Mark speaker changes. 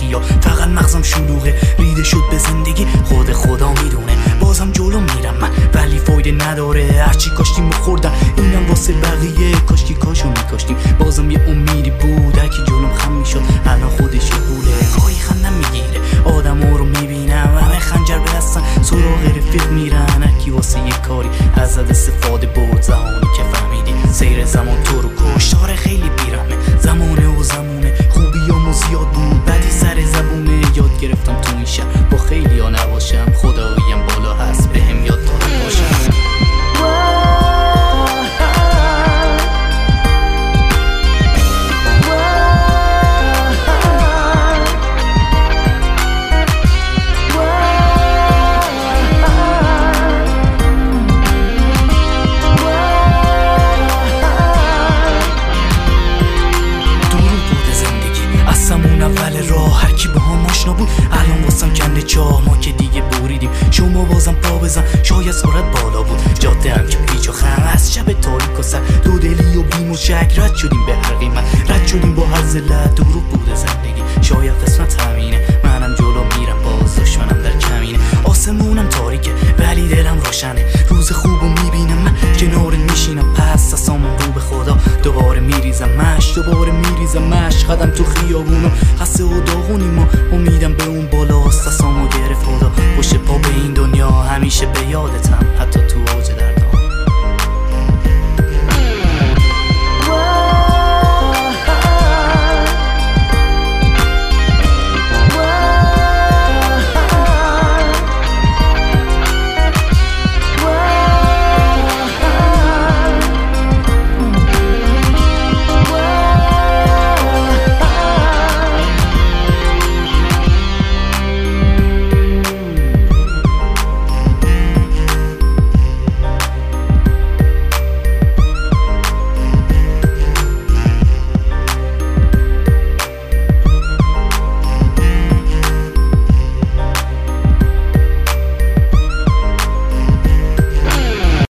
Speaker 1: یا فقط مغزم شلوغه ریده شد به زندگی خود خدا میدونه. بازم جلو میرم من ولی فایده نداره، هرچی کاشتیم و خوردم اینم واسه بقیه، کاشکی کاشو میکاشتیم بازم یه امیدی بود. هرکی جلوم خم میشد الان خودش پوله، گاهی خندم میگیره آدما رو میبینم همه خنجر به دستن سراغ رفیق میرن، هرکی واسه یه کاری ازت استفاده برد. زمانی که فهمیدی سیر زمان تو رو کشت، آره خیلی بیرحمه زمانه و زمونه، خوبیامو زیاد بود بدی سر زبونه. یاد گرفتم تو این شهر با خیلی ها نباشم، خداییم بالا هست بهم یاد داده باشم. اول راه هرکی با هم آشنا بود الان واسم کنده چاه، ما که دیگه بریدیم شما بازم پا بزن شاید سرعت بالا بود. جاده هم که پیچ و خم از شب تاریک و سر دو دلی و بیم و شک رد شدیم به هر قیمت، رد شدیم با هر ذلت دروغ بوده زندگی شاید قسمت همینه. منم جلو میرم باز دشمنم در کمینه، آسمونم تاریکه ولی دلم روشنه، روز خوبو میبینم من کنارت میشینم پس دستامم رو به خدا دوباره میریزم مش قدم تو خیابونو خسته و داغونیم و امیدم به اون بالاست، دستامو گرفت خدا پشت پا به این دنیا همیشه به یادتم حتی تو